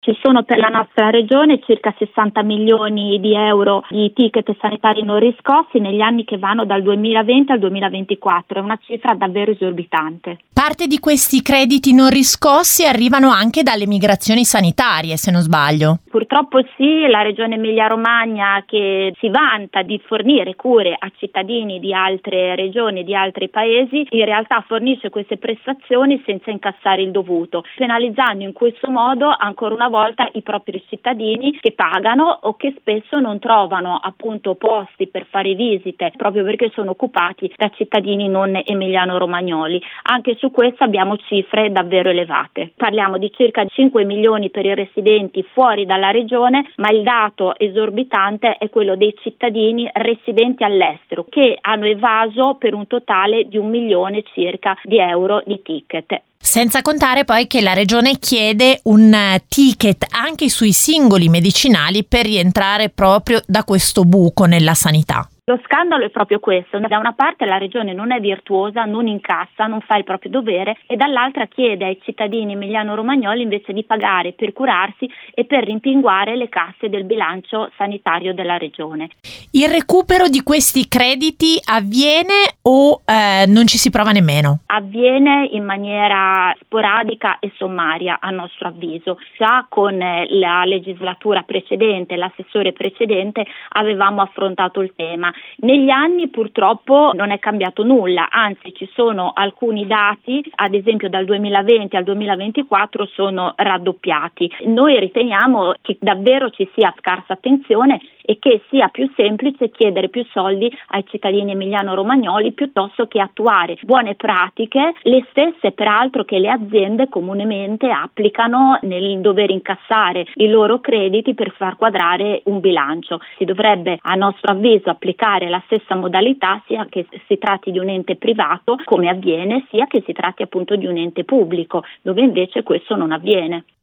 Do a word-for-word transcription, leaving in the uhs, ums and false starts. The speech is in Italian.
Ci sono per la nostra regione circa sessanta milioni di euro di ticket sanitari non riscossi negli anni che vanno dal duemilaventi al duemilaventiquattro, è una cifra davvero esorbitante. Parte di questi crediti non riscossi arrivano anche dalle migrazioni sanitarie, se non sbaglio. Purtroppo sì, la regione Emilia-Romagna, che si vanta di fornire cure a cittadini di altre regioni, di altri paesi, in realtà fornisce queste prestazioni senza incassare il dovuto, penalizzando in questo modo ancora una volta i propri cittadini che pagano o che spesso non trovano appunto posti per fare visite proprio perché sono occupati da cittadini non emiliano-romagnoli. Anche su questo abbiamo cifre davvero elevate. Parliamo di circa cinque milioni per i residenti fuori dalla regione, ma il dato esorbitante è quello dei cittadini residenti all'estero che hanno evaso per un totale di un milione circa di euro di ticket. Senza contare poi che la regione chiede un ticket anche sui singoli medicinali per rientrare proprio da questo buco nella sanità. Lo scandalo è proprio questo: da una parte la regione non è virtuosa, non incassa, non fa il proprio dovere, e dall'altra chiede ai cittadini emiliano-romagnoli invece di pagare per curarsi e per rimpinguare le casse del bilancio sanitario della regione. Il recupero di questi crediti avviene o eh, non ci si prova nemmeno? Avviene in maniera sporadica e sommaria, a nostro avviso. Già con la legislatura precedente, l'assessore precedente, avevamo affrontato il tema. Negli anni purtroppo non è cambiato nulla, anzi ci sono alcuni dati, ad esempio dal duemilaventi al duemilaventiquattro sono raddoppiati. Noi riteniamo che davvero ci sia scarsa attenzione e che sia più semplice chiedere più soldi ai cittadini emiliano-romagnoli piuttosto che attuare buone pratiche, le stesse peraltro che le aziende comunemente applicano nel dover incassare i loro crediti per far quadrare un bilancio. Si dovrebbe, a nostro avviso, applicare la stessa modalità sia che si tratti di un ente privato, come avviene, sia che si tratti appunto di un ente pubblico, dove invece questo non avviene.